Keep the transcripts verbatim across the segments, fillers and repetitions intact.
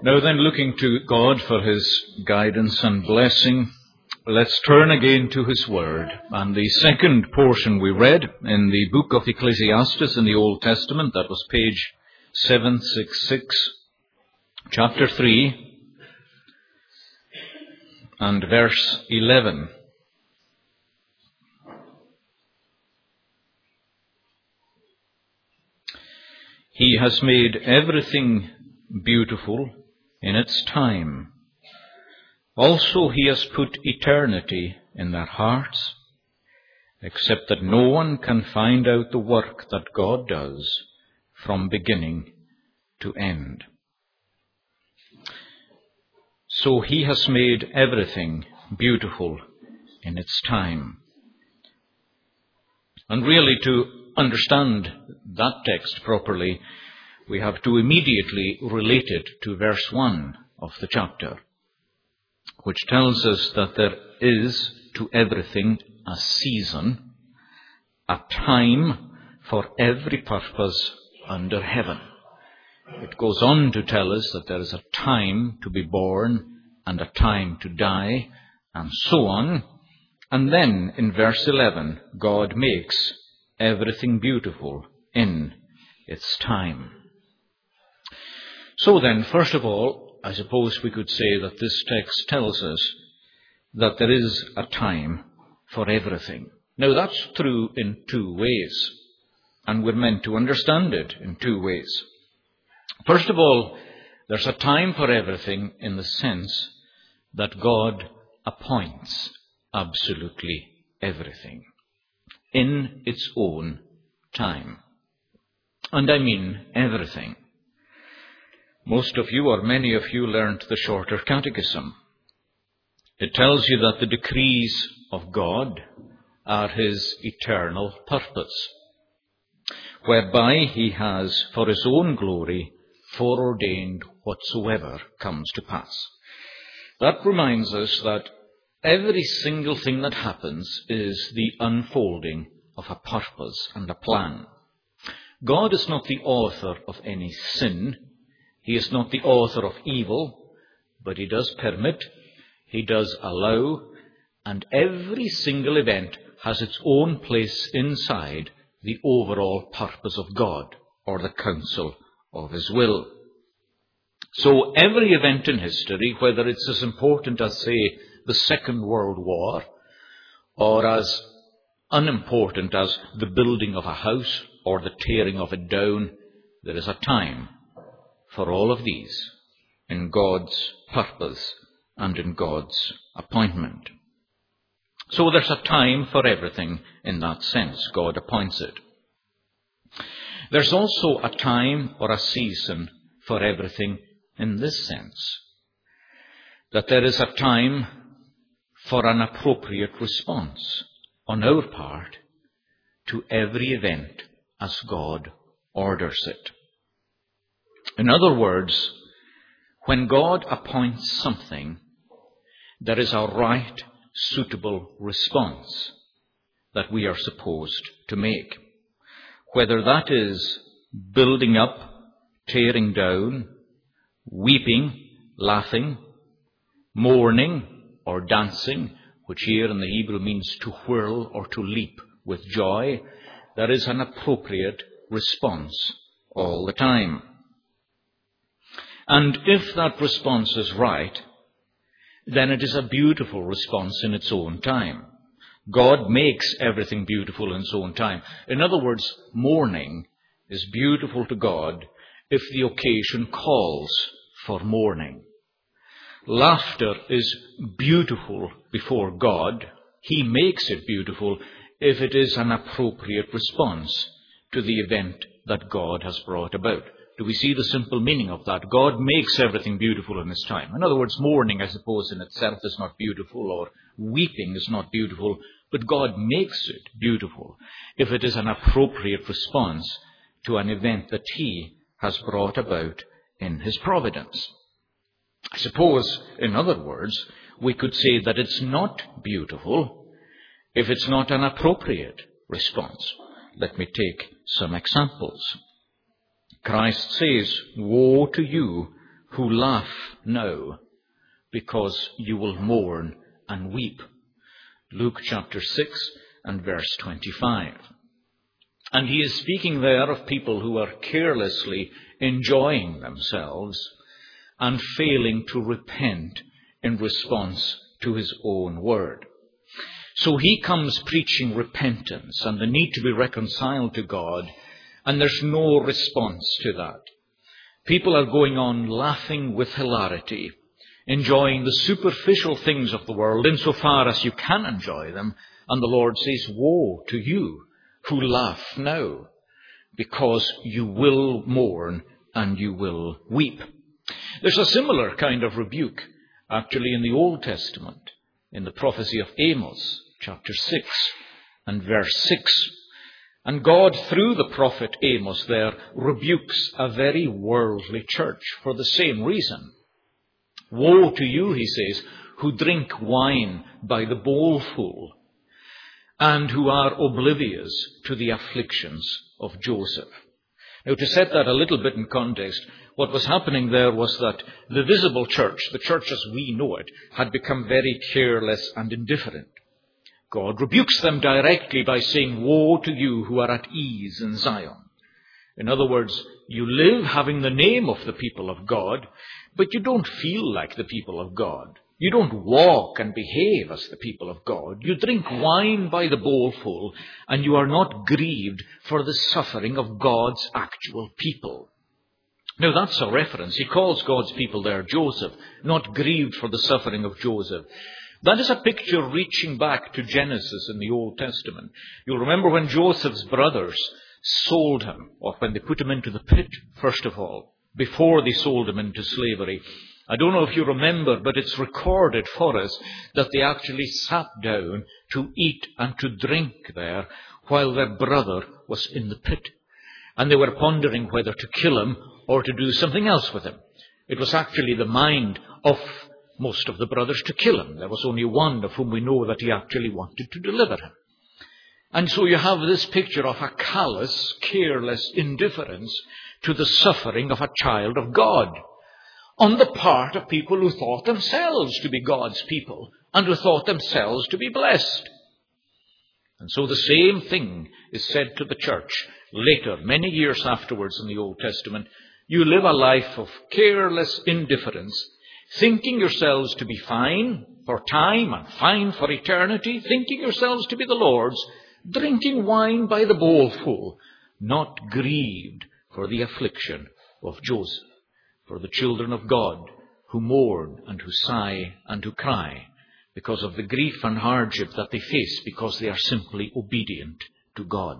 Now then, looking to God for his guidance and blessing, let's turn again to his word. And the second portion we read in the book of Ecclesiastes in the Old Testament, that was page seven sixty-six, chapter three, and verse eleven. He has made everything beautiful in its time. Also he has put eternity in their hearts, except that no one can find out the work that God does from beginning to end. So he has made everything beautiful in its time. And really, to understand that text properly, we have to immediately relate it to verse one of the chapter, which tells us that there is to everything a season, a time for every purpose under heaven. It goes on to tell us that there is a time to be born and a time to die, and so on. And then in verse eleven, God makes everything beautiful in its time. So then, first of all, I suppose we could say that this text tells us that there is a time for everything. Now that's true in two ways, and we're meant to understand it in two ways. First of all, there's a time for everything in the sense that God appoints absolutely everything in its own time. And I mean everything. Most of you, or many of you, learned the Shorter Catechism. It tells you that the decrees of God are his eternal purpose, whereby he has, for his own glory, foreordained whatsoever comes to pass. That reminds us that every single thing that happens is the unfolding of a purpose and a plan. God is not the author of any sin. He is not the author of evil, but he does permit, he does allow, and every single event has its own place inside the overall purpose of God, or the counsel of his will. So every event in history, whether it's as important as, say, the Second World War, or as unimportant as the building of a house or the tearing of it down, there is a time for all of these in God's purpose and in God's appointment. So there's a time for everything in that sense. God appoints it. There's also a time or a season for everything in this sense, that there is a time for an appropriate response on our part to every event as God orders it. In other words, when God appoints something, there is a right, suitable response that we are supposed to make. Whether that is building up, tearing down, weeping, laughing, mourning, or dancing, which here in the Hebrew means to whirl or to leap with joy, there is an appropriate response all the time. And if that response is right, then it is a beautiful response in its own time. God makes everything beautiful in its own time. In other words, mourning is beautiful to God if the occasion calls for mourning. Laughter is beautiful before God. He makes it beautiful if it is an appropriate response to the event that God has brought about. Do we see the simple meaning of that? God makes everything beautiful in his time. In other words, mourning, I suppose, in itself is not beautiful, or weeping is not beautiful, but God makes it beautiful if it is an appropriate response to an event that he has brought about in his providence. I suppose, in other words, we could say that it's not beautiful if it's not an appropriate response. Let me take some examples. Christ says, "Woe to you who laugh now, because you will mourn and weep. Luke chapter six and verse twenty-five. And he is speaking there of people who are carelessly enjoying themselves and failing to repent in response to his own word. So he comes preaching repentance and the need to be reconciled to God, and there's no response to that. People are going on laughing with hilarity, enjoying the superficial things of the world insofar as you can enjoy them, and the Lord says, woe to you who laugh now, because you will mourn and you will weep. There's a similar kind of rebuke actually in the Old Testament, in the prophecy of Amos, chapter six and verse six. And God, through the prophet Amos there, rebukes a very worldly church for the same reason. Woe to you, he says, who drink wine by the bowlful, and who are oblivious to the afflictions of Joseph. Now, to set that a little bit in context, what was happening there was that the visible church, the church as we know it, had become very careless and indifferent. God rebukes them directly by saying, woe to you who are at ease in Zion. In other words, you live having the name of the people of God, but you don't feel like the people of God. You don't walk and behave as the people of God. You drink wine by the bowlful, and you are not grieved for the suffering of God's actual people. Now that's a reference. He calls God's people there Joseph, not grieved for the suffering of Joseph. That is a picture reaching back to Genesis in the Old Testament. You'll remember when Joseph's brothers sold him, or when they put him into the pit, first of all, before they sold him into slavery. I don't know if you remember, but it's recorded for us that they actually sat down to eat and to drink there while their brother was in the pit. And they were pondering whether to kill him or to do something else with him. It was actually the mind of most of the brothers to kill him. There was only one of whom we know that he actually wanted to deliver him. And so you have this picture of a callous, careless indifference to the suffering of a child of God on the part of people who thought themselves to be God's people and who thought themselves to be blessed. And so the same thing is said to the church later, many years afterwards in the Old Testament. You live a life of careless indifference, thinking yourselves to be fine for time and fine for eternity, thinking yourselves to be the Lord's, drinking wine by the bowlful, not grieved for the affliction of Joseph, for the children of God who mourn and who sigh and who cry because of the grief and hardship that they face because they are simply obedient to God.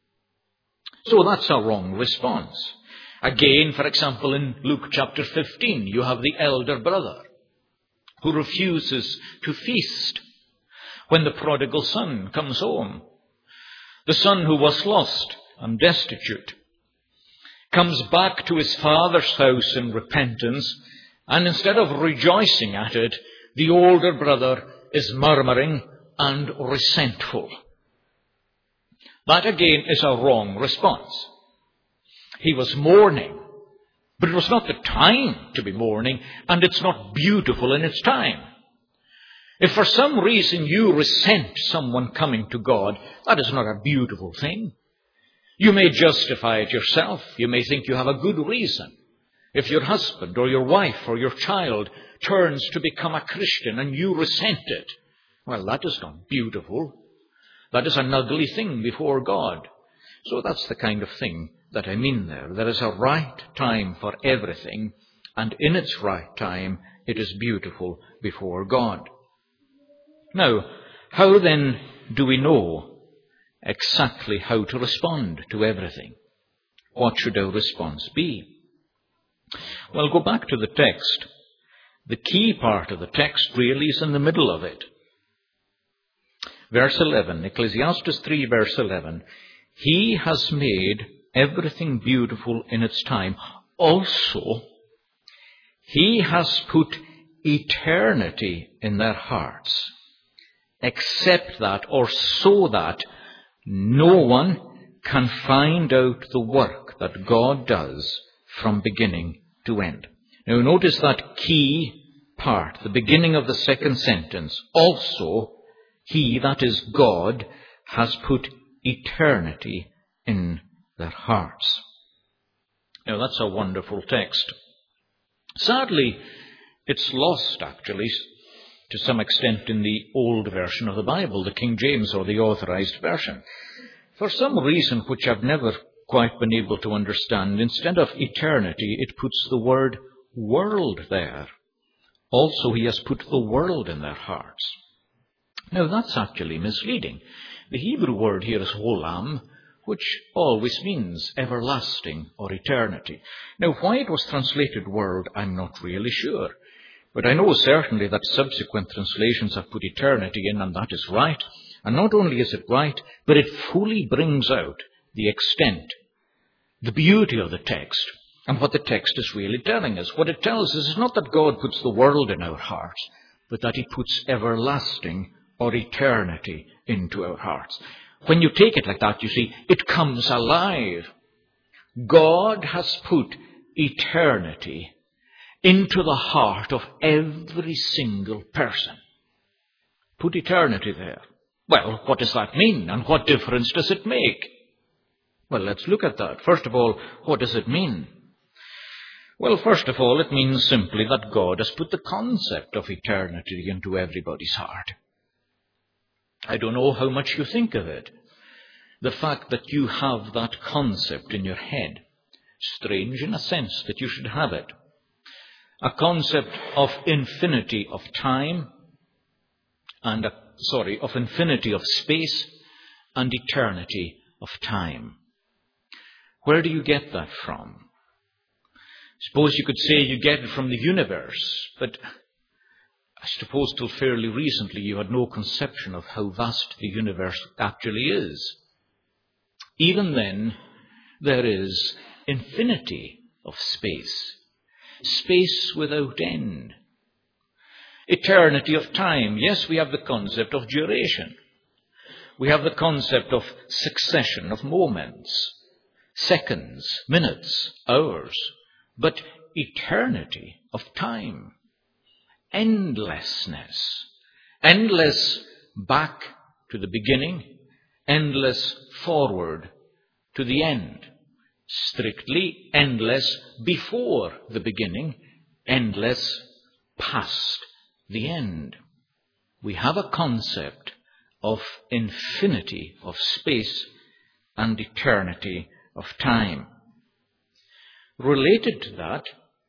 So that's a wrong response. Again, for example, in Luke chapter fifteen, you have the elder brother who refuses to feast when the prodigal son comes home. The son who was lost and destitute comes back to his father's house in repentance, and instead of rejoicing at it, the older brother is murmuring and resentful. That again is a wrong response. He was mourning, but it was not the time to be mourning, and it's not beautiful in its time. If for some reason you resent someone coming to God, that is not a beautiful thing. You may justify it yourself. You may think you have a good reason. If your husband or your wife or your child turns to become a Christian and you resent it, well, that is not beautiful. That is an ugly thing before God. So that's the kind of thing that I mean there. There is a right time for everything, and in its right time, it is beautiful before God. Now, how then do we know exactly how to respond to everything? What should our response be? Well, go back to the text. The key part of the text really is in the middle of it. Verse eleven, Ecclesiastes three, verse eleven. He has made everything beautiful in its time. Also, he has put eternity in their hearts, except that, or so that, no one can find out the work that God does from beginning to end. Now notice that key part, the beginning of the second sentence. Also, he, that is God, has put eternity in their hearts. Now that's a wonderful text. Sadly, it's lost actually to some extent in the old version of the Bible, the King James or the Authorized Version. For some reason which I've never quite been able to understand, instead of eternity, it puts the word world there. Also, he has put the world in their hearts. Now, that's actually misleading. The Hebrew word here is olam, which always means everlasting or eternity. Now, why it was translated world, I'm not really sure. But I know certainly that subsequent translations have put eternity in, and that is right. And not only is it right, but it fully brings out the extent, the beauty of the text, and what the text is really telling us. What it tells us is not that God puts the world in our hearts, but that he puts everlasting or eternity into our hearts. When you take it like that, you see, it comes alive. God has put eternity into the heart of every single person. Put eternity there. Well, what does that mean, and what difference does it make? Well, let's look at that. First of all, what does it mean? Well, first of all, it means simply that God has put the concept of eternity into everybody's heart. I don't know how much you think of it. The fact that you have that concept in your head. Strange in a sense that you should have it. A concept of infinity of time, and a, sorry, of infinity of space and eternity of time. Where do you get that from? Suppose you could say you get it from the universe, but I suppose till fairly recently you had no conception of how vast the universe actually is. Even then, there is infinity of space. Space without end. Eternity of time. Yes, we have the concept of duration. We have the concept of succession of moments, seconds, minutes, hours. But eternity of time. Endlessness. Endless back to the beginning. Endless forward to the end. Strictly endless before the beginning, endless past the end. We have a concept of infinity of space and eternity of time. Related to that,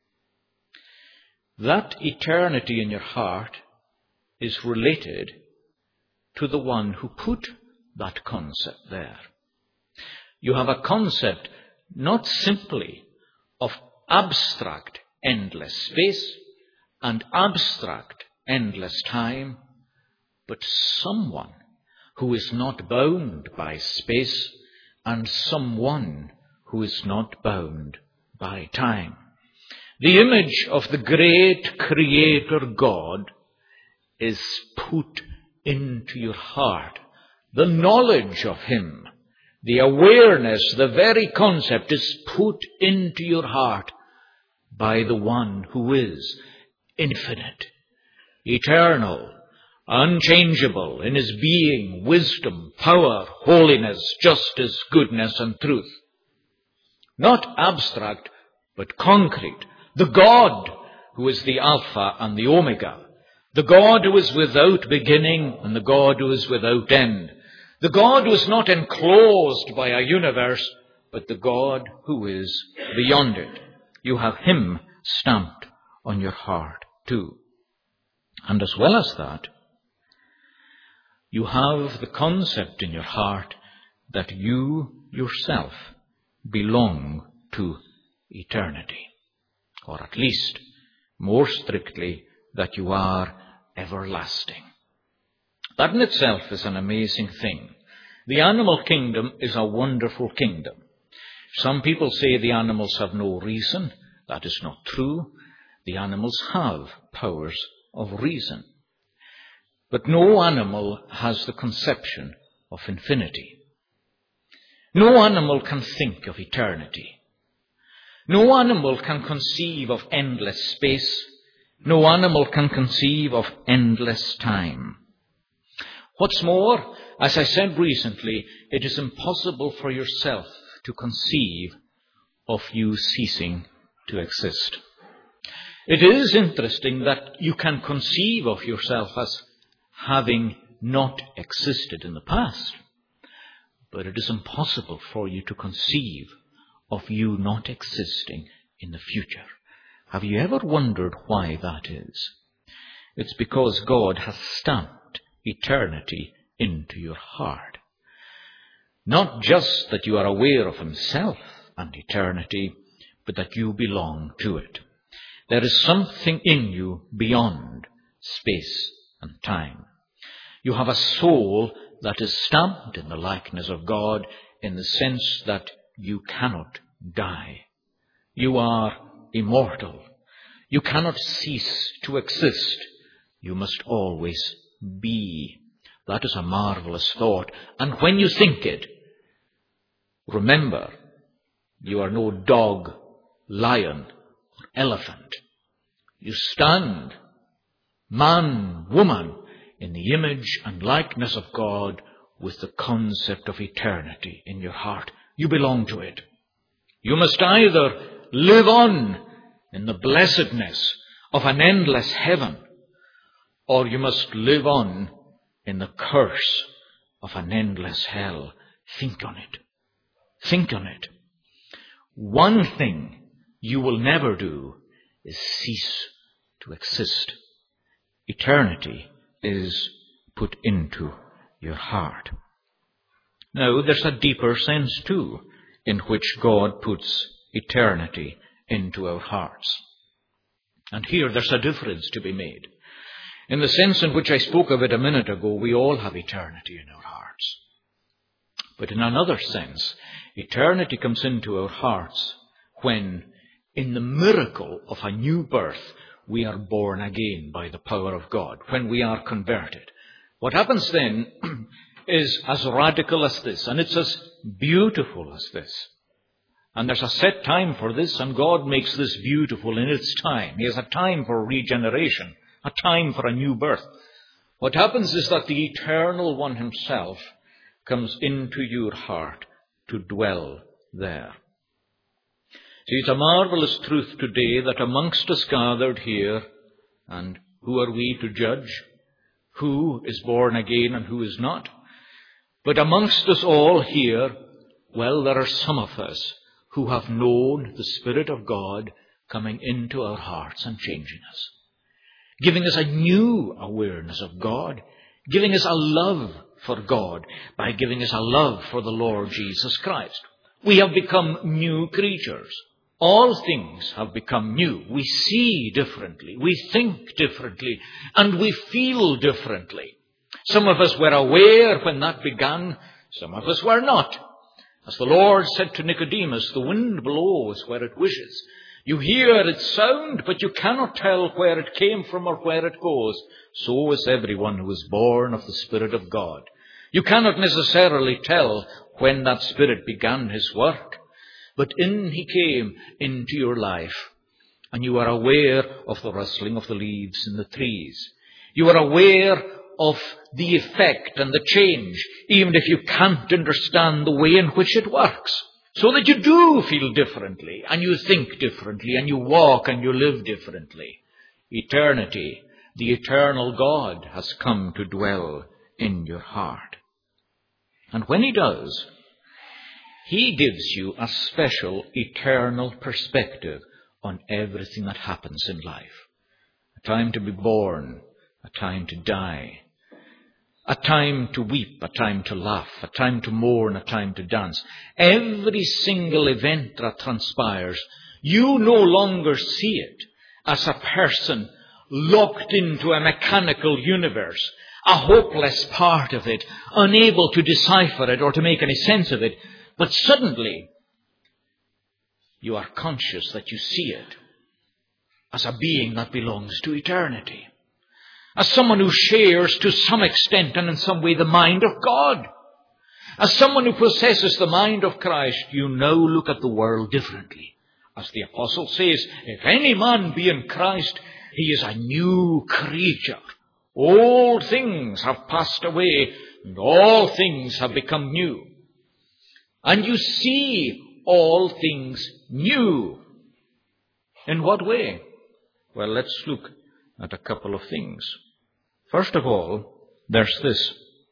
that eternity in your heart is related to the one who put that concept there. You have a concept not simply of abstract endless space and abstract endless time, but someone who is not bound by space and someone who is not bound by time. The image of the great Creator God is put into your heart. The knowledge of him, the awareness, the very concept is put into your heart by the one who is infinite, eternal, unchangeable in his being, wisdom, power, holiness, justice, goodness, and truth. Not abstract, but concrete. The God who is the Alpha and the Omega. The God who is without beginning and the God who is without end. The God who is not enclosed by a universe, but the God who is beyond it. You have him stamped on your heart too. And as well as that, you have the concept in your heart that you yourself belong to eternity. Or at least, more strictly, that you are everlasting. That in itself is an amazing thing. The animal kingdom is a wonderful kingdom. Some people say the animals have no reason. That is not true. The animals have powers of reason. But no animal has the conception of infinity. No animal can think of eternity. No animal can conceive of endless space. No animal can conceive of endless time. What's more, as I said recently, it is impossible for yourself to conceive of you ceasing to exist. It is interesting that you can conceive of yourself as having not existed in the past, but it is impossible for you to conceive of you not existing in the future. Have you ever wondered why that is? It's because God has stamped eternity into your heart. Not just that you are aware of himself and eternity, but that you belong to it. There is something in you beyond space and time. You have a soul that is stamped in the likeness of God in the sense that you cannot die. You are immortal. You cannot cease to exist. You must always be. That is a marvelous thought. And when you think it, remember, you are no dog, lion, or elephant. You stand, man, woman, in the image and likeness of God with the concept of eternity in your heart. You belong to it. You must either live on in the blessedness of an endless heaven, or you must live on in the curse of an endless hell. Think on it. Think on it. One thing you will never do is cease to exist. Eternity is put into your heart. Now, there's a deeper sense, too, in which God puts eternity into our hearts. And here there's a difference to be made. In the sense in which I spoke of it a minute ago, we all have eternity in our hearts. But in another sense, eternity comes into our hearts when, in the miracle of a new birth, we are born again by the power of God, when we are converted. What happens then is as radical as this, and it's as beautiful as this. And there's a set time for this, and God makes this beautiful in its time. He has a time for regeneration, a time for a new birth. What happens is that the Eternal One himself comes into your heart to dwell there. See, it's a marvelous truth today that amongst us gathered here, and who are we to judge who is born again and who is not? But amongst us all here, well, there are some of us who have known the Spirit of God coming into our hearts and changing us, giving us a new awareness of God, giving us a love for God by giving us a love for the Lord Jesus Christ. We have become new creatures. All things have become new. We see differently, we think differently, and we feel differently. Some of us were aware when that began, some of us were not. As the Lord said to Nicodemus, the wind blows where it wishes. You hear its sound, but you cannot tell where it came from or where it goes. So is everyone who is born of the Spirit of God. You cannot necessarily tell when that Spirit began his work, but in he came into your life, and you are aware of the rustling of the leaves in the trees. You are aware of the effect and the change, even if you can't understand the way in which it works. So that you do feel differently, and you think differently, and you walk and you live differently. Eternity, the eternal God, has come to dwell in your heart. And when he does, he gives you a special eternal perspective on everything that happens in life. A time to be born, a time to die, a time to weep, a time to laugh, a time to mourn, a time to dance. Every single event that transpires, you no longer see it as a person locked into a mechanical universe, a hopeless part of it, unable to decipher it or to make any sense of it. But suddenly, you are conscious that you see it as a being that belongs to eternity. As someone who shares to some extent and in some way the mind of God. As someone who possesses the mind of Christ, you now look at the world differently. As the apostle says, if any man be in Christ, he is a new creature. Old things have passed away, and all things have become new. And you see all things new. In what way? Well, let's look at a couple of things. First of all, there's this.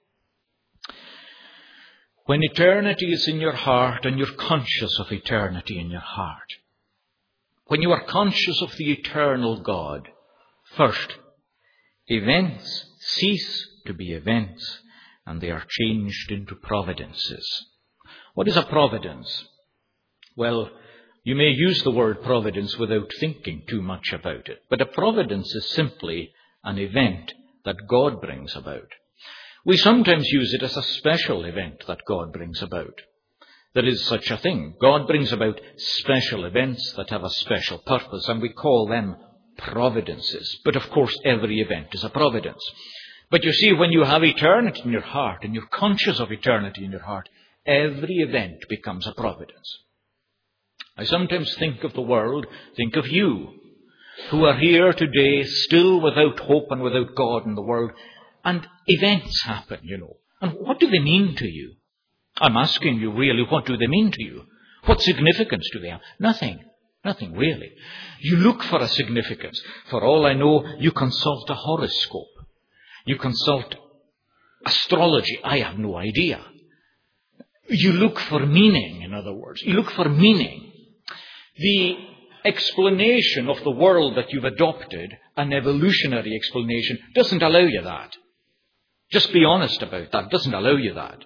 When eternity is in your heart and you're conscious of eternity in your heart, when you are conscious of the eternal God, first, events cease to be events and they are changed into providences. What is a providence? Well, you may use the word providence without thinking too much about it, but a providence is simply an event that God brings about. We sometimes use it as a special event that God brings about. There is such a thing. God brings about special events that have a special purpose, and we call them providences. But of course, every event is a providence. But you see, when you have eternity in your heart, and you're conscious of eternity in your heart, every event becomes a providence. I sometimes think of the world, think of you, who are here today still without hope and without God in the world, and events happen, you know. And what do they mean to you? I'm asking you really, what do they mean to you? What significance do they have? Nothing. Nothing really. You look for a significance. For all I know, you consult a horoscope. You consult astrology. I have no idea. You look for meaning, in other words. You look for meaning. The explanation of the world that you've adopted, an evolutionary explanation, doesn't allow you that. Just be honest about that. It doesn't allow you that.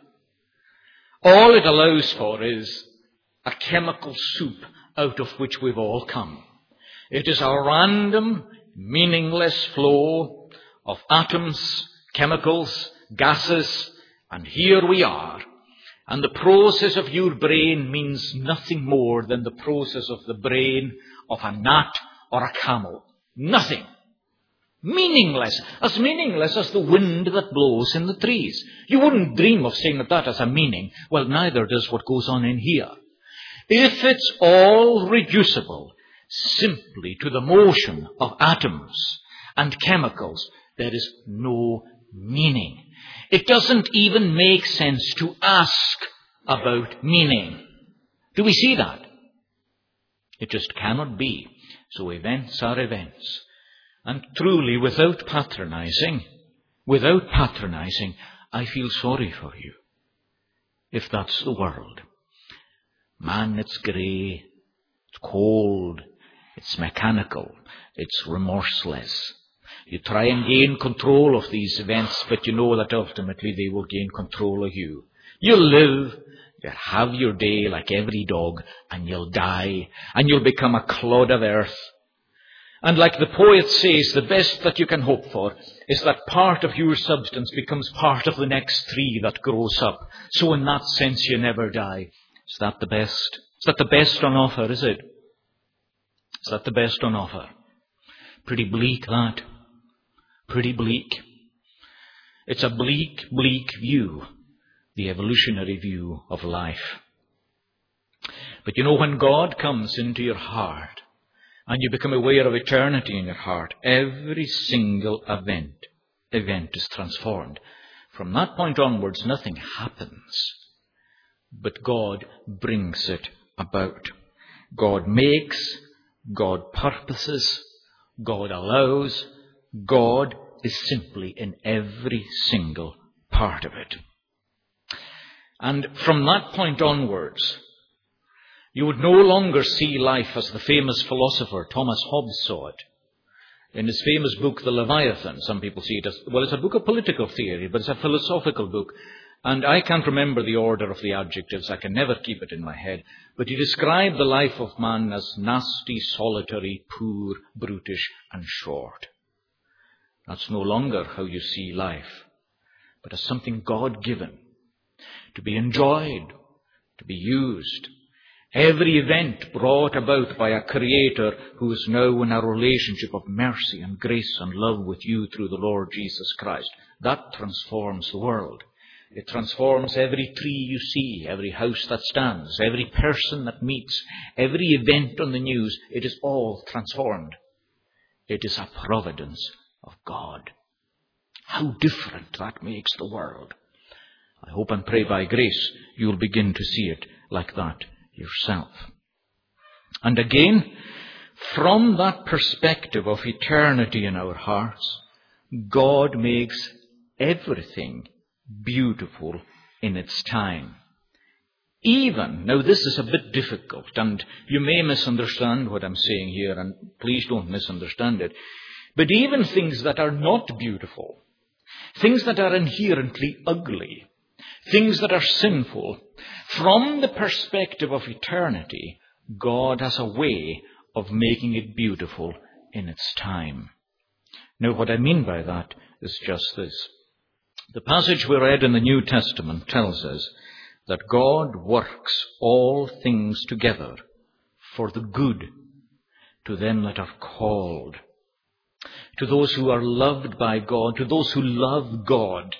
All it allows for is a chemical soup out of which we've all come. It is a random, meaningless flow of atoms, chemicals, gases, and here we are. And the process of your brain means nothing more than the process of the brain of a gnat or a camel. Nothing. Meaningless. As meaningless as the wind that blows in the trees. You wouldn't dream of saying that that has a meaning. Well, neither does what goes on in here. If it's all reducible simply to the motion of atoms and chemicals, there is no meaning. It doesn't even make sense to ask about meaning. Do we see that? It just cannot be. So events are events. And truly, without patronizing, without patronizing, I feel sorry for you. If that's the world. Man, it's grey, it's cold, it's mechanical, it's remorseless. You try and gain control of these events, but you know that ultimately they will gain control of you. You'll live, you'll have your day like every dog, and you'll die, and you'll become a clod of earth. And like the poet says, the best that you can hope for is that part of your substance becomes part of the next tree that grows up. So in that sense, you never die. Is that the best? Is that the best on offer, is it? Is that the best on offer? Pretty bleak, that. Pretty bleak. It's a bleak, bleak view, the evolutionary view of life. But you know, when God comes into your heart and you become aware of eternity in your heart, every single event, event is transformed. From that point onwards, nothing happens, but God brings it about. God makes, God purposes, God allows. God is simply in every single part of it. And from that point onwards, you would no longer see life as the famous philosopher Thomas Hobbes saw it. In his famous book, The Leviathan, some people see it as, well, it's a book of political theory, but it's a philosophical book. And I can't remember the order of the adjectives. I can never keep it in my head. But he described the life of man as nasty, solitary, poor, brutish, and short. That's no longer how you see life, but as something God-given, to be enjoyed, to be used. Every event brought about by a Creator who is now in a relationship of mercy and grace and love with you through the Lord Jesus Christ. That transforms the world. It transforms every tree you see, every house that stands, every person that meets, every event on the news. It is all transformed. It is a providence of God. How different that makes the world. I hope and pray by grace you'll begin to see it like that yourself. And again, from that perspective of eternity in our hearts, God makes everything beautiful in its time. Even, now this is a bit difficult, and you may misunderstand what I'm saying here, and please don't misunderstand it, but even things that are not beautiful, things that are inherently ugly, things that are sinful, from the perspective of eternity, God has a way of making it beautiful in its time. Now, what I mean by that is just this. The passage we read in the New Testament tells us that God works all things together for the good to them that are called, to those who are loved by God, to those who love God.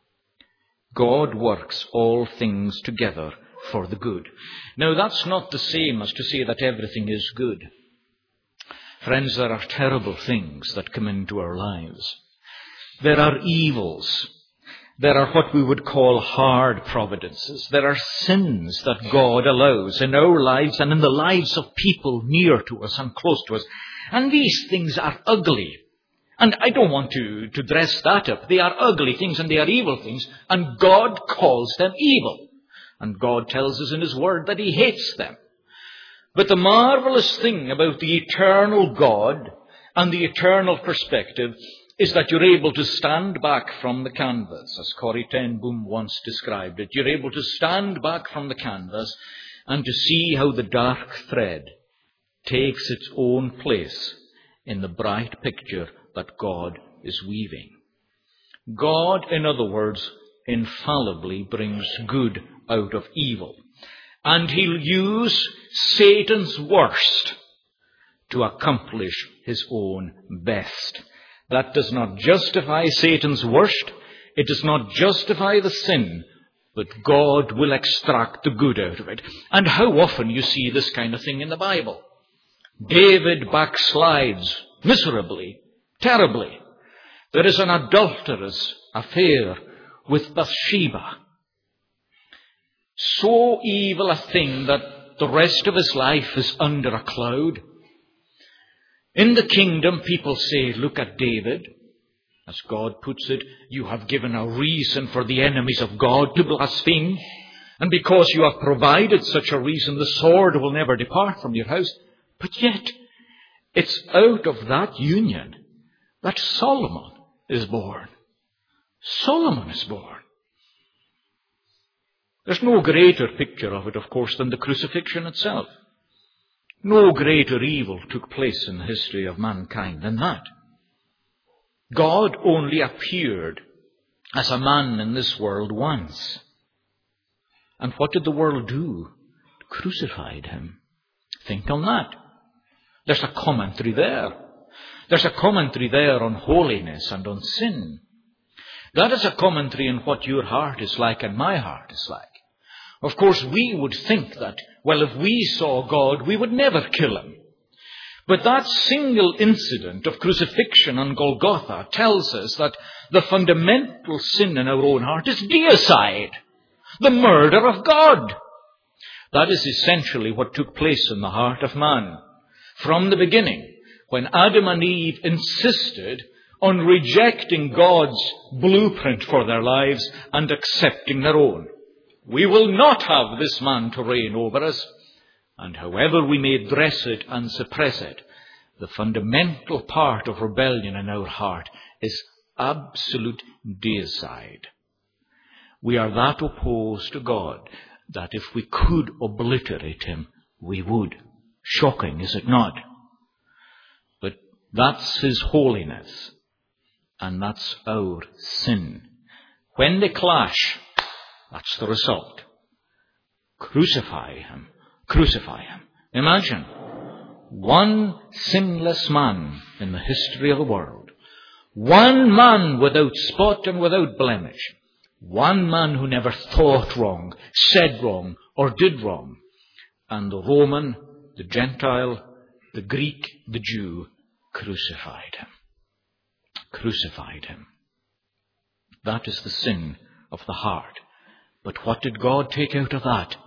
God works all things together for the good. Now, that's not the same as to say that everything is good. Friends, there are terrible things that come into our lives. There are evils. There are what we would call hard providences. There are sins that God allows in our lives and in the lives of people near to us and close to us. And these things are ugly. And I don't want to, to dress that up. They are ugly things and they are evil things. And God calls them evil. And God tells us in His Word that He hates them. But the marvelous thing about the eternal God and the eternal perspective is that you're able to stand back from the canvas, as Corrie ten Boom once described it. You're able to stand back from the canvas and to see how the dark thread takes its own place in the bright picture that God is weaving. God, in other words, infallibly brings good out of evil. And He'll use Satan's worst to accomplish His own best. That does not justify Satan's worst. It does not justify the sin. But God will extract the good out of it. And how often you see this kind of thing in the Bible. David backslides miserably, terribly. There is an adulterous affair with Bathsheba. So evil a thing that the rest of his life is under a cloud. In the kingdom, people say, look at David. As God puts it, you have given a reason for the enemies of God to blaspheme. And because you have provided such a reason, the sword will never depart from your house. But yet, it's out of that union that Solomon is born. Solomon is born. There's no greater picture of it, of course, than the crucifixion itself. No greater evil took place in the history of mankind than that. God only appeared as a man in this world once. And what did the world do? It crucified Him. Think on that. There's a commentary there. There's a commentary there on holiness and on sin. That is a commentary on what your heart is like and my heart is like. Of course, we would think that, well, if we saw God, we would never kill Him. But that single incident of crucifixion on Golgotha tells us that the fundamental sin in our own heart is deicide, the murder of God. That is essentially what took place in the heart of man. From the beginning, when Adam and Eve insisted on rejecting God's blueprint for their lives and accepting their own. We will not have this man to reign over us. And however we may dress it and suppress it, the fundamental part of rebellion in our heart is absolute deicide. We are that opposed to God that if we could obliterate Him, we would. Shocking, is it not? But that's His holiness. And that's our sin. When they clash, that's the result. Crucify Him. Crucify Him. Imagine one sinless man in the history of the world. One man without spot and without blemish. One man who never thought wrong, said wrong, or did wrong. And the Roman, the Gentile, the Greek, the Jew crucified him. Crucified him. That is the sin of the heart. But what did God take out of that?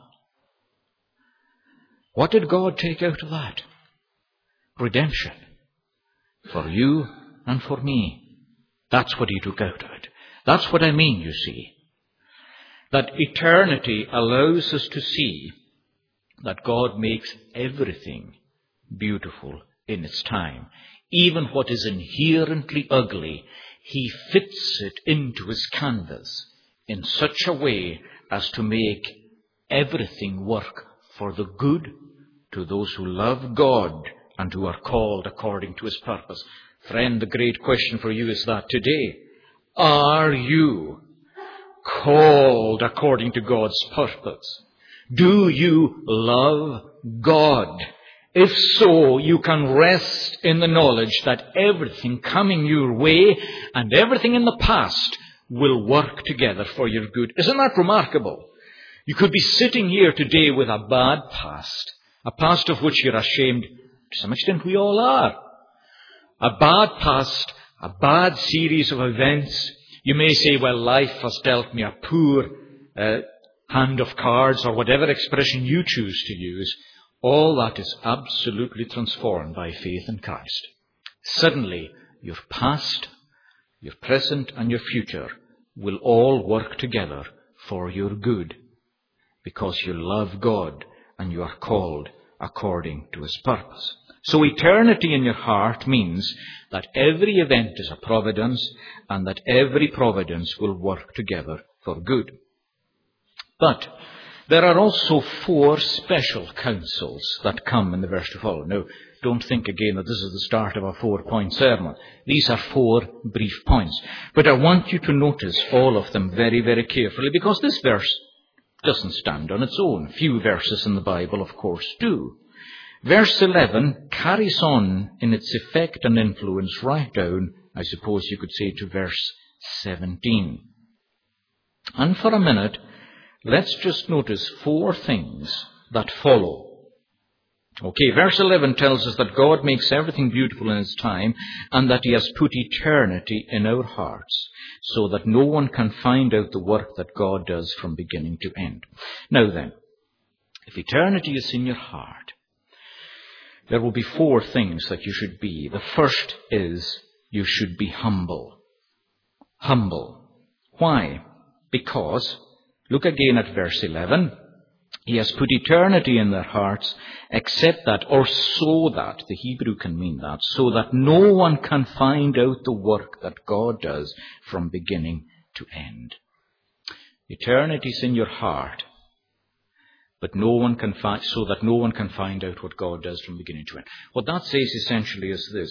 What did God take out of that? Redemption. For you and for me. That's what he took out of it. That's what I mean, you see. That eternity allows us to see that God makes everything beautiful in its time. Even what is inherently ugly, he fits it into his canvas in such a way as to make everything work for the good to those who love God and who are called according to his purpose. Friend, the great question for you is that today, are you called according to God's purpose? Do you love God? If so, you can rest in the knowledge that everything coming your way and everything in the past will work together for your good. Isn't that remarkable? You could be sitting here today with a bad past, a past of which you're ashamed. To some extent, we all are. A bad past, a bad series of events. You may say, well, life has dealt me a poor uh, hand of cards, or whatever expression you choose to use. All that is absolutely transformed by faith in Christ. Suddenly, your past, your present, and your future will all work together for your good, because you love God and you are called according to his purpose. So eternity in your heart means that every event is a providence, and that every providence will work together for good. But there are also four special counsels that come in the verse to follow. Now, don't think again that this is the start of a four-point sermon. These are four brief points. But I want you to notice all of them very, very carefully, because this verse doesn't stand on its own. Few verses in the Bible, of course, do. Verse eleven carries on in its effect and influence right down, I suppose you could say, to verse seventeen. And for a minute, let's just notice four things that follow. Okay, verse eleven tells us that God makes everything beautiful in his time, and that he has put eternity in our hearts, so that no one can find out the work that God does from beginning to end. Now then, if eternity is in your heart, there will be four things that you should be. The first is you should be humble. Humble. Why? Because, look again at verse eleven. He has put eternity in their hearts, except that, or so that, the Hebrew can mean that, so that no one can find out the work that God does from beginning to end. Eternity is in your heart, but no one can find, so that no one can find out what God does from beginning to end. What that says essentially is this.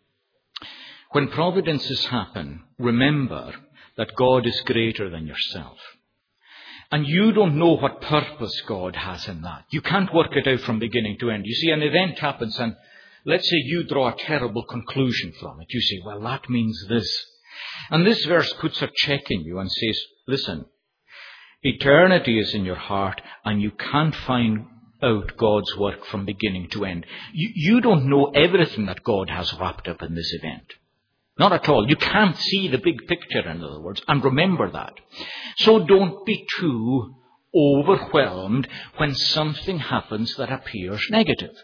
When providences happen, remember that God is greater than yourself. And you don't know what purpose God has in that. You can't work it out from beginning to end. You see, an event happens and let's say you draw a terrible conclusion from it. You say, well, that means this. And this verse puts a check in you and says, listen, eternity is in your heart and you can't find out God's work from beginning to end. You, you don't know everything that God has wrapped up in this event. Not at all. You can't see the big picture, in other words, and remember that. So don't be too overwhelmed when something happens that appears negative.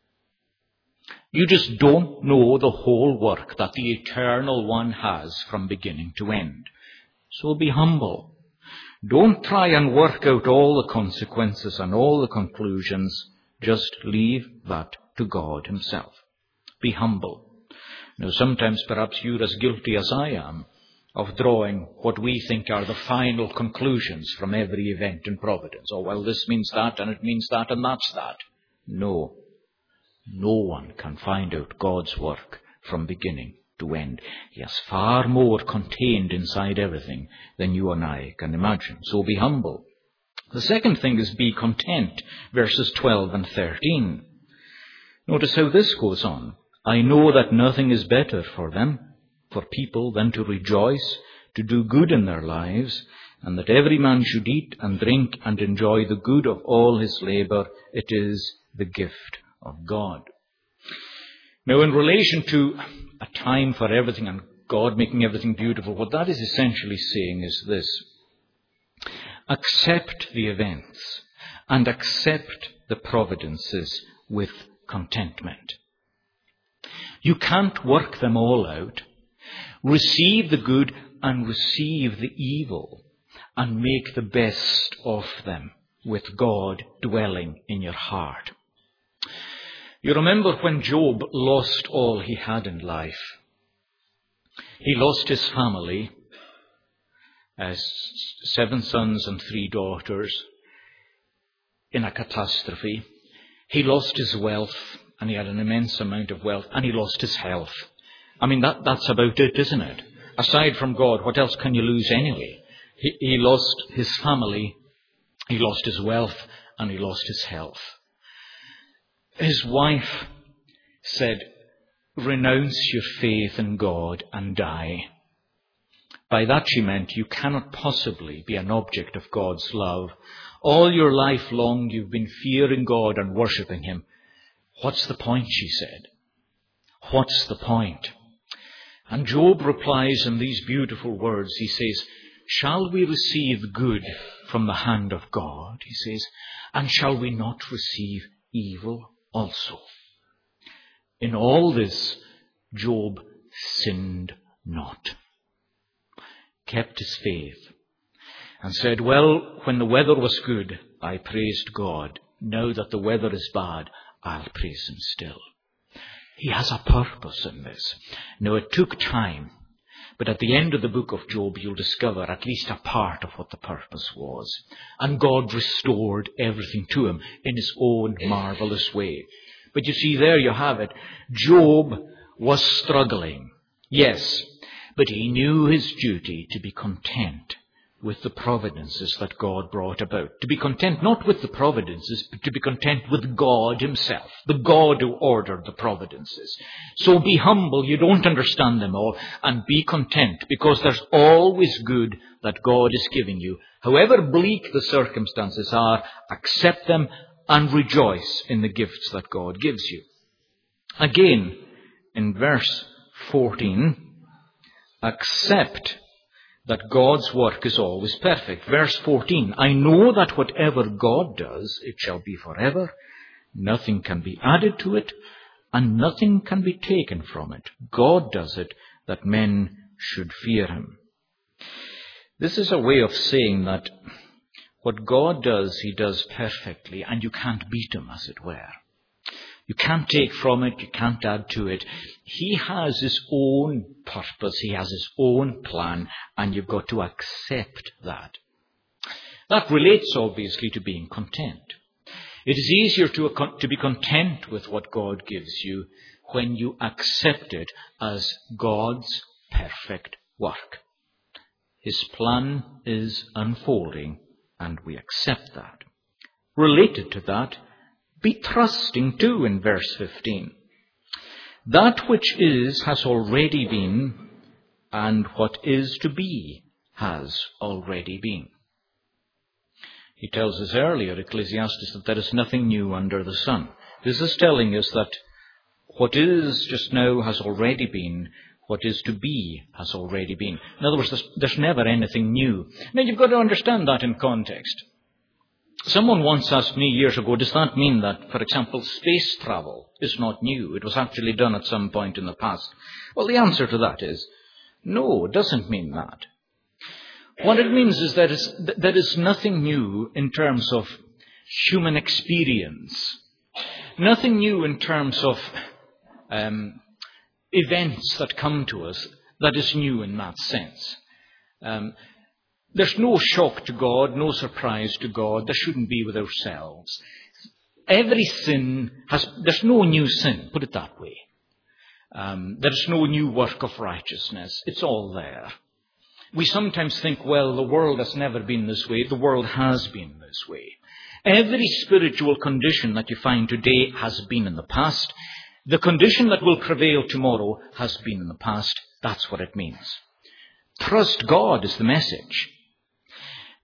You just don't know the whole work that the Eternal One has from beginning to end. So be humble. Don't try and work out all the consequences and all the conclusions. Just leave that to God himself. Be humble. Now, sometimes perhaps you're as guilty as I am of drawing what we think are the final conclusions from every event in providence. Oh, well, this means that, and it means that, and that's that. No. No one can find out God's work from beginning to end. He has far more contained inside everything than you and I can imagine. So be humble. The second thing is be content, verses twelve and thirteen. Notice how this goes on. I know that nothing is better for them, for people, than to rejoice, to do good in their lives, and that every man should eat and drink and enjoy the good of all his labour. It is the gift of God. Now, in relation to a time for everything and God making everything beautiful, what that is essentially saying is this: accept the events and accept the providences with contentment. You can't work them all out. Receive the good and receive the evil and make the best of them with God dwelling in your heart. You remember when Job lost all he had in life. He lost his family, as seven sons and three daughters, in a catastrophe. He lost his wealth, and he had an immense amount of wealth, and he lost his health. I mean, that, that's about it, isn't it? Aside from God, what else can you lose anyway? He, he lost his family, he lost his wealth, and he lost his health. His wife said, "Renounce your faith in God and die." By that she meant you cannot possibly be an object of God's love. All your life long you've been fearing God and worshipping Him. What's the point, she said. What's the point? And Job replies in these beautiful words. He says, "Shall we receive good from the hand of God?" He says, "and shall we not receive evil also?" In all this, Job sinned not. Kept his faith and said, "Well, when the weather was good, I praised God. Now that the weather is bad, I'll praise Him still." He has a purpose in this. Now, it took time, but at the end of the book of Job, you'll discover at least a part of what the purpose was. And God restored everything to him in His own marvelous way. But you see, there you have it. Job was struggling, yes, but he knew his duty to be content with the providences that God brought about. To be content not with the providences, but to be content with God Himself, the God who ordered the providences. So be humble, you don't understand them all, and be content, because there's always good that God is giving you. However bleak the circumstances are, accept them and rejoice in the gifts that God gives you. Again, in verse fourteen, accept that God's work is always perfect. Verse fourteen, "I know that whatever God does, it shall be forever. Nothing can be added to it, and nothing can be taken from it. God does it, that men should fear Him." This is a way of saying that what God does, He does perfectly, and you can't beat Him, as it were. You can't take from it, you can't add to it. He has His own purpose, He has His own plan, and you've got to accept that. That relates, obviously, to being content. It is easier to, to be content with what God gives you when you accept it as God's perfect work. His plan is unfolding, and we accept that. Related to that, be trusting too in verse fifteen. That which is has already been, and what is to be has already been. He tells us earlier, Ecclesiastes, that there is nothing new under the sun. This is telling us that what is just now has already been, what is to be has already been. In other words, there's, there's never anything new. Now, you've got to understand that in context. Someone once asked me years ago, does that mean that, for example, space travel is not new? It was actually done at some point in the past. Well, the answer to that is, no, it doesn't mean that. What it means is that is, there is nothing new in terms of human experience. Nothing new in terms of um, events that come to us that is new in that sense. Um, There's no shock to God, no surprise to God. There shouldn't be with ourselves. Every sin has, there's no new sin, put it that way. Um, there's no new work of righteousness. It's all there. We sometimes think, well, the world has never been this way. The world has been this way. Every spiritual condition that you find today has been in the past. The condition that will prevail tomorrow has been in the past. That's what it means. Trust God is the message.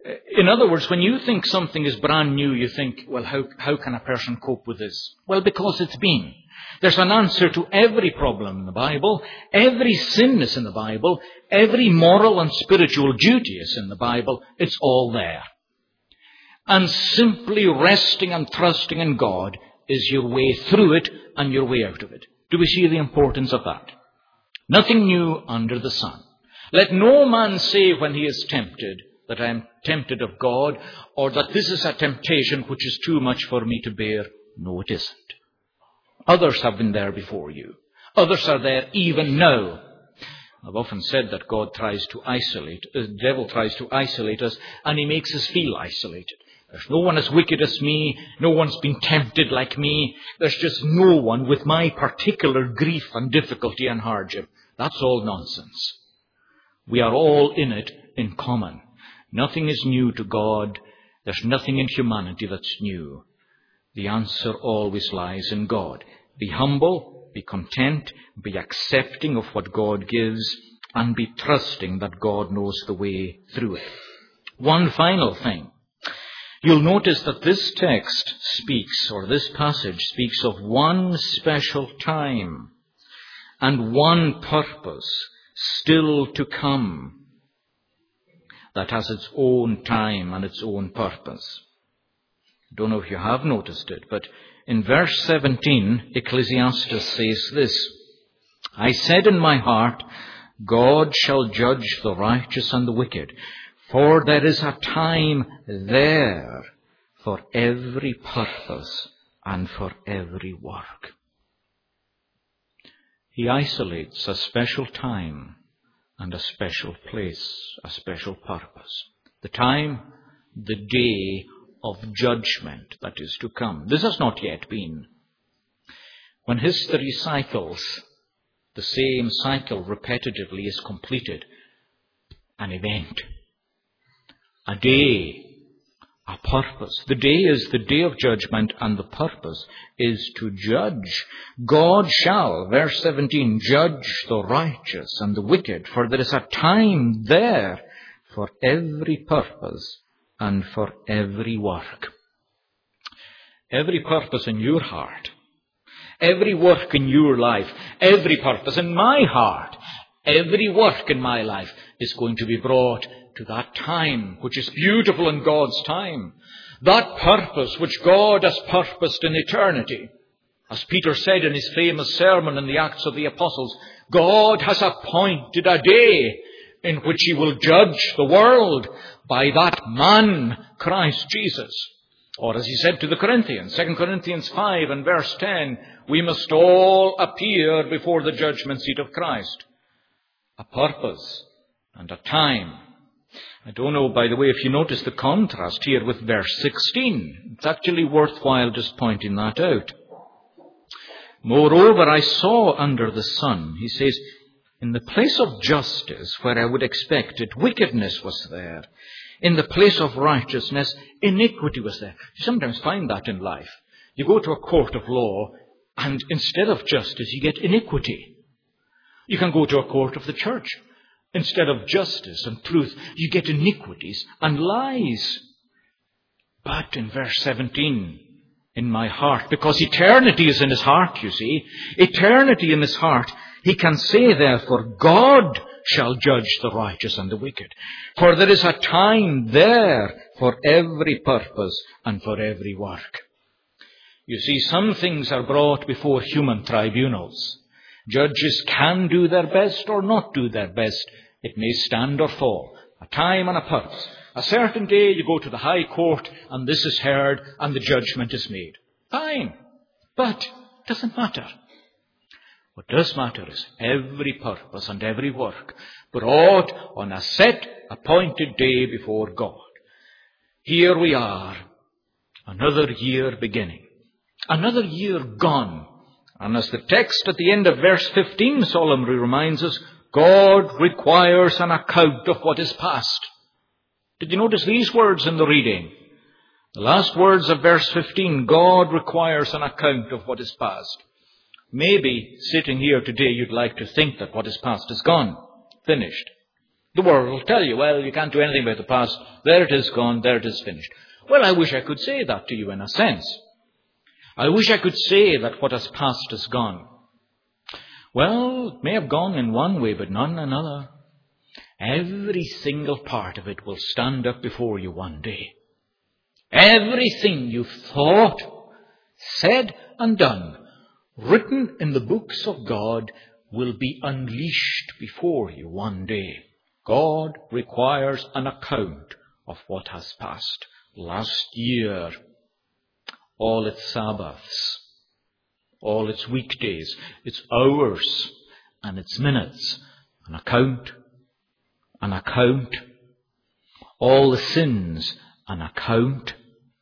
In other words, when you think something is brand new, you think, well, how, how can a person cope with this? Well, because it's been. There's an answer to every problem in the Bible. Every sin is in the Bible. Every moral and spiritual duty is in the Bible. It's all there. And simply resting and trusting in God is your way through it and your way out of it. Do we see the importance of that? Nothing new under the sun. Let no man say when he is tempted that I am tempted of God, or that this is a temptation which is too much for me to bear. No, it isn't. Others have been there before you. Others are there even now. I've often said that God tries to isolate, the devil tries to isolate us, and he makes us feel isolated. There's no one as wicked as me. No one's been tempted like me. There's just no one with my particular grief and difficulty and hardship. That's all nonsense. We are all in it in common. Nothing is new to God. There's nothing in humanity that's new. The answer always lies in God. Be humble, be content, be accepting of what God gives, and be trusting that God knows the way through it. One final thing. You'll notice that this text speaks, or this passage speaks of one special time and one purpose still to come that has its own time and its own purpose. I don't know if you have noticed it, but in verse seventeen, Ecclesiastes says this, I said in my heart, God shall judge the righteous and the wicked, for there is a time there for every purpose and for every work. He isolates a special time and a special place, a special purpose. The time, the day of judgment that is to come. This has not yet been. When history cycles, the same cycle repetitively is completed. An event. A day. A purpose. The day is the day of judgment, and the purpose is to judge. God shall, verse seventeen, judge the righteous and the wicked, for there is a time there for every purpose and for every work. Every purpose in your heart, every work in your life, every purpose in my heart, every work in my life is going to be brought to that time, which is beautiful in God's time. That purpose which God has purposed in eternity. As Peter said in his famous sermon in the Acts of the Apostles, God has appointed a day in which he will judge the world by that man, Christ Jesus. Or as he said to the Corinthians, Second Corinthians five and verse ten, we must all appear before the judgment seat of Christ. A purpose and a time. I don't know, by the way, if you notice the contrast here with verse sixteen. It's actually worthwhile just pointing that out. Moreover, I saw under the sun, he says, in the place of justice, where I would expect it, wickedness was there. In the place of righteousness, iniquity was there. You sometimes find that in life. You go to a court of law, and instead of justice, you get iniquity. You can go to a court of the church. Instead of justice and truth, you get iniquities and lies. But in verse seventeen, in my heart, because eternity is in his heart, you see, eternity in his heart, he can say, therefore, God shall judge the righteous and the wicked. For there is a time there for every purpose and for every work. You see, some things are brought before human tribunals. Judges can do their best or not do their best. It may stand or fall. A time and a purpose. A certain day you go to the high court and this is heard and the judgment is made. Fine. But it doesn't matter. What does matter is every purpose and every work brought on a set appointed day before God. Here we are. Another year beginning. Another year gone. And as the text at the end of verse fifteen solemnly reminds us, God requires an account of what is past. Did you notice these words in the reading? The last words of verse fifteen, God requires an account of what is past. Maybe sitting here today you'd like to think that what is past is gone, finished. The world will tell you, well, you can't do anything about the past. There it is gone, there it is finished. Well, I wish I could say that to you in a sense. I wish I could say that what has passed is gone. Well, it may have gone in one way, but not in another. Every single part of it will stand up before you one day. Everything you've thought, said and done, written in the books of God, will be unleashed before you one day. God requires an account of what has passed. Last year, all its Sabbaths, all its weekdays, its hours and its minutes, an account, an account, all the sins, an account.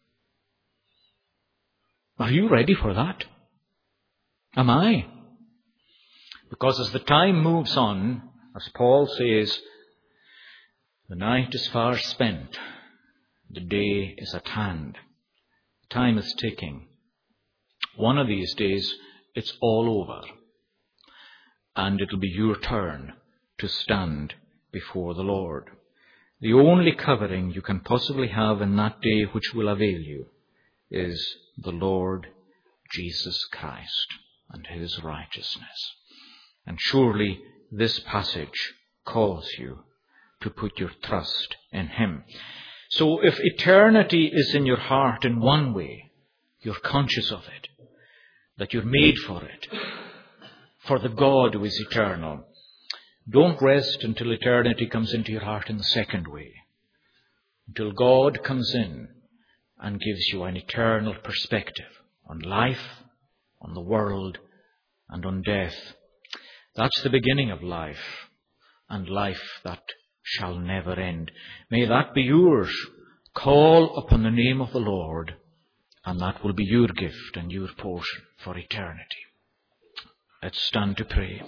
Are you ready for that? Am I? Because as the time moves on, as Paul says, the night is far spent, the day is at hand, time is ticking. One of these days, it's all over, and it'll be your turn to stand before the Lord. The only covering you can possibly have in that day which will avail you is the Lord Jesus Christ and his righteousness. And surely this passage calls you to put your trust in him. So if eternity is in your heart in one way, you're conscious of it, that you're made for it, for the God who is eternal. Don't rest until eternity comes into your heart in the second way, until God comes in and gives you an eternal perspective on life, on the world, and on death. That's the beginning of life, and life that shall never end. May that be yours. Call upon the name of the Lord, and that will be your gift and your portion for eternity. Let's stand to pray.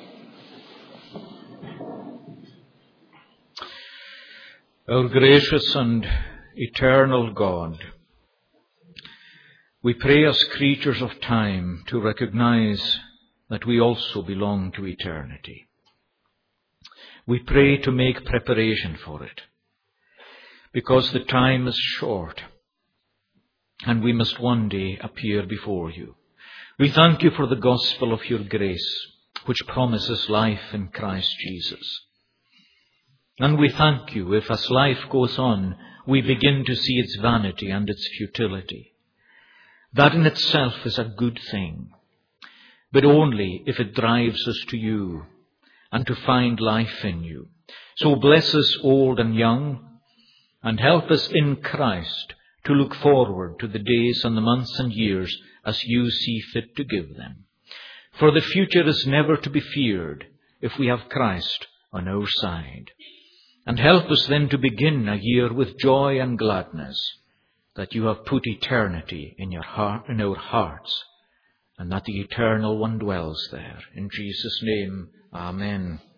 Our gracious and eternal God, we pray as creatures of time to recognize that we also belong to eternity. We pray to make preparation for it, because the time is short and we must one day appear before you. We thank you for the gospel of your grace, which promises life in Christ Jesus. And we thank you if, as life goes on, we begin to see its vanity and its futility. That in itself is a good thing, but only if it drives us to you and to find life in you. So bless us old and young, and help us in Christ to look forward to the days and the months and years as you see fit to give them. For the future is never to be feared if we have Christ on our side. And help us then to begin a year with joy and gladness, that you have put eternity in your heart, in our hearts, and that the Eternal One dwells there. In Jesus' name, amen.